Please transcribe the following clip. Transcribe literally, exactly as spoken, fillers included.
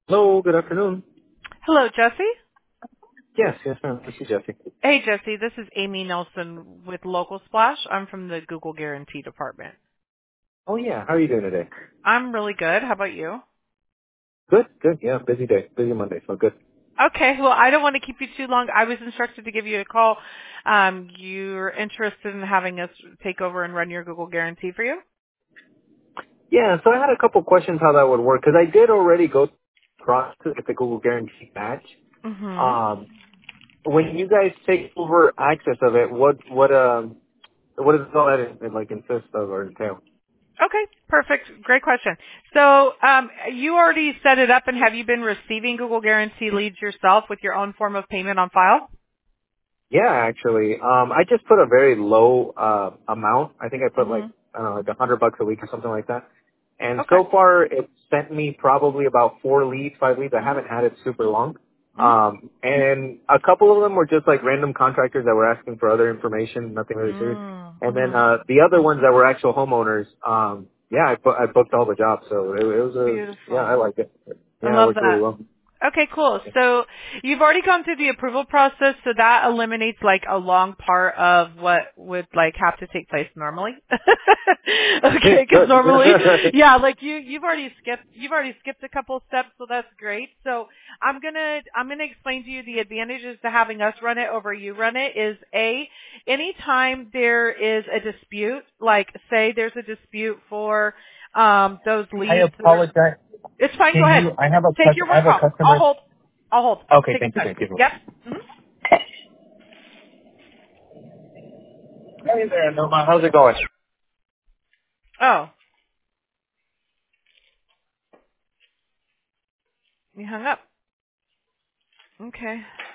Hello, good afternoon. Hello, Jesse. Yes, yes, ma'am. This is Jesse. Hey, Jesse. This is Amy Nelson with Local Splash. I'm from the Google Guarantee Department. Oh yeah, how are you doing today? I'm really good. How about you? Good, good. Yeah, busy day, busy Monday, so good. Okay. Well, I don't want to keep you too long. I was instructed to give you a call. Um, you're interested in having us take over and run your Google Guarantee for you? Yeah, so I had a couple questions how that would work because I did already go across to get the Google Guarantee badge. Mm-hmm. Um, when you guys take over access of it, what what um what does all that in, like consist of or entail? Okay. Perfect. Great question. So, um, you already set it up, and have you been receiving Google Guarantee leads yourself with your own form of payment on file? Yeah, actually, um, I just put a very low uh amount. I think I put like Mm-hmm. I don't know, like a hundred bucks a week or something like that. And Okay. so far, it sent me probably about four leads, five leads. I haven't Mm-hmm. had it super long. Mm-hmm. Um, and a couple of them were just like random contractors that were asking for other information, nothing really serious. And then Mm-hmm. uh, the other ones that were actual homeowners, um, yeah, I, bu- I booked all the jobs, so it, it was a yeah, Beautiful. I liked it. I Yeah, it love worked really that. well. Okay, cool. So you've already gone through the approval process, so that eliminates like a long part of what would like have to take place normally. Okay, because Good. normally, yeah, like you you've already skipped you've already skipped a couple steps, so that's great. So I'm gonna I'm gonna explain to you the advantages to having us run it over you run it is a anytime there is a dispute, like say there's a dispute for um those I leads that are apologize. it's fine. Go Can ahead. you? I have a Take cus- your I one have a call. I'll customer. hold. I'll hold. Okay, Take your thank you, time. thank you. Yep. hmm Hey there, Noma. How's it going? Oh, you hung up. Okay.